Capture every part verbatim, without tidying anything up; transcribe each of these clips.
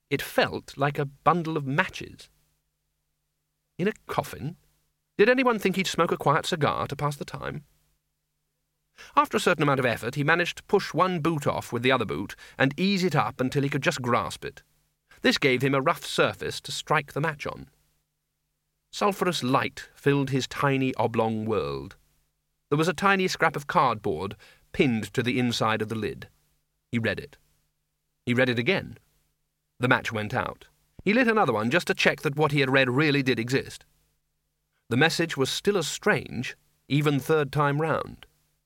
It felt like a bundle of matches. In a coffin? Did anyone think he'd smoke a quiet cigar to pass the time? After a certain amount of effort, he managed to push one boot off with the other boot and ease it up until he could just grasp it. This gave him a rough surface to strike the match on. Sulphurous light filled his tiny oblong world. There was a tiny scrap of cardboard pinned to the inside of the lid. He read it. He read it again. The match went out. He lit another one just to check that what he had read really did exist. The message was still as strange, even third time round.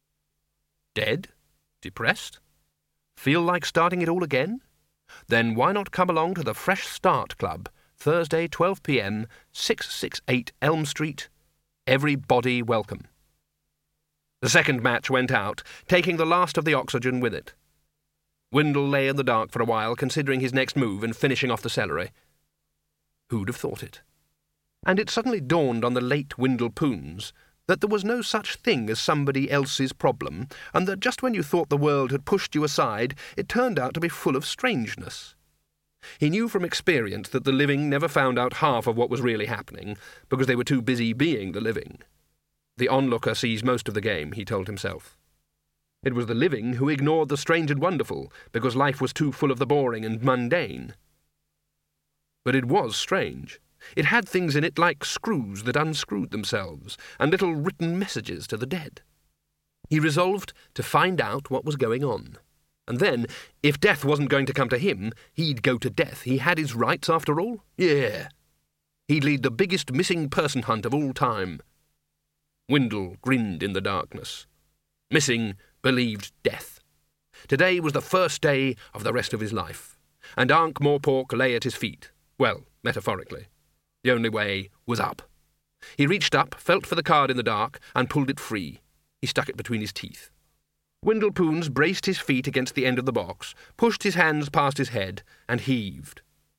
Dead? Depressed? Feel like starting it all again? Then why not come along to the Fresh Start Club, Thursday, twelve p m, six sixty-eight Elm Street. Everybody welcome. The second match went out, taking the last of the oxygen with it. Windle lay in the dark for a while, considering his next move and finishing off the celery. Who'd have thought it? And it suddenly dawned on the late Windle Poons that there was no such thing as somebody else's problem, and that just when you thought the world had pushed you aside, it turned out to be full of strangeness. He knew from experience that the living never found out half of what was really happening, because they were too busy being the living. The onlooker sees most of the game, he told himself. It was the living who ignored the strange and wonderful, because life was too full of the boring and mundane. But it was strange. It had things in it like screws that unscrewed themselves, and little written messages to the dead. He resolved to find out what was going on. And then, if death wasn't going to come to him, he'd go to death. He had his rights, after all. Yeah. He'd lead the biggest missing person hunt of all time. Windle grinned in the darkness. Missing believed death. Today was the first day of the rest of his life, and Ankh-Morpork lay at his feet. Well, metaphorically. The only way was up. He reached up, felt for the card in the dark, and pulled it free. He stuck it between his teeth. Windle Poons braced his feet against the end of the box, pushed his hands past his head, and heaved.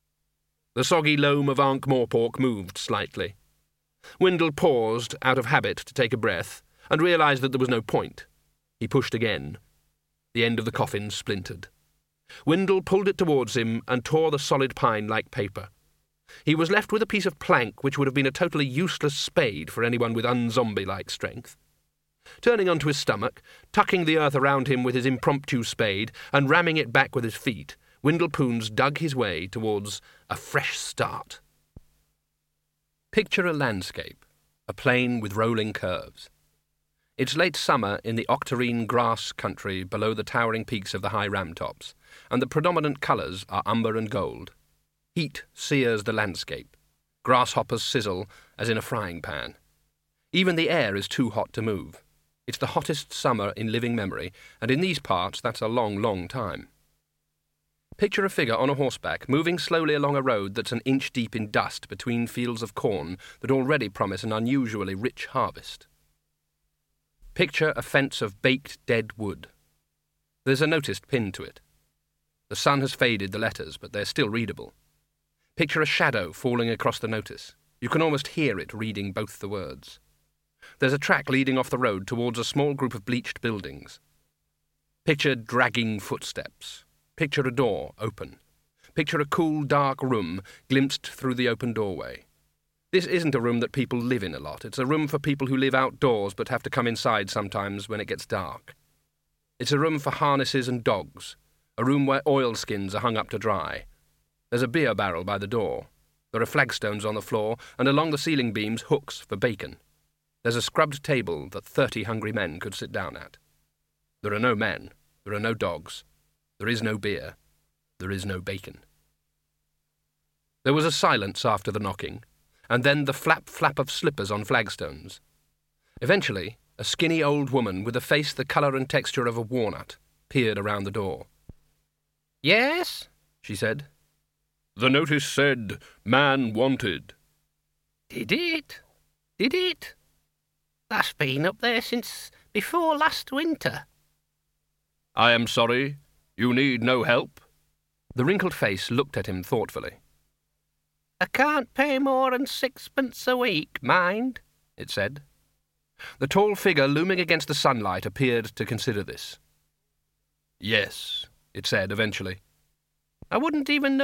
The soggy loam of Ankh-Morpork moved slightly. Windle paused, out of habit, to take a breath, and realised that there was no point. He pushed again. The end of the coffin splintered. Windle pulled it towards him and tore the solid pine like paper. He was left with a piece of plank which would have been a totally useless spade for anyone with unzombie-like strength. Turning onto his stomach, tucking the earth around him with his impromptu spade, and ramming it back with his feet, Windle Poons dug his way towards a fresh start. Picture a landscape, a plain with rolling curves. It's late summer in the octarine grass country below the towering peaks of the high ram tops, and the predominant colours are umber and gold. Heat sears the landscape. Grasshoppers sizzle as in a frying pan. Even the air is too hot to move. It's the hottest summer in living memory, and in these parts that's a long, long time. Picture a figure on a horseback moving slowly along a road that's an inch deep in dust between fields of corn that already promise an unusually rich harvest. Picture a fence of baked dead wood. There's a notice pinned to it. The sun has faded the letters, but they're still readable. Picture a shadow falling across the notice. You can almost hear it reading both the words. There's a track leading off the road towards a small group of bleached buildings. Picture dragging footsteps. Picture a door open. Picture a cool, dark room glimpsed through the open doorway. This isn't a room that people live in a lot. It's a room for people who live outdoors but have to come inside sometimes when it gets dark. It's a room for harnesses and dogs. A room where oilskins are hung up to dry. There's a beer barrel by the door. There are flagstones on the floor, and along the ceiling beams, hooks for bacon. There's a scrubbed table that thirty hungry men could sit down at. There are no men. There are no dogs. There is no beer. There is no bacon. There was a silence after the knocking, and then the flap-flap of slippers on flagstones. Eventually, a skinny old woman with a face the colour and texture of a walnut peered around the door. "Yes?" she said. "The notice said, man wanted." "Did it? Did it? That's been up there since before last winter." "I am sorry. You need no help." The wrinkled face looked at him thoughtfully. "I can't pay more than sixpence a week, mind," it said. The tall figure looming against the sunlight appeared to consider this. "Yes," it said eventually. "I wouldn't even know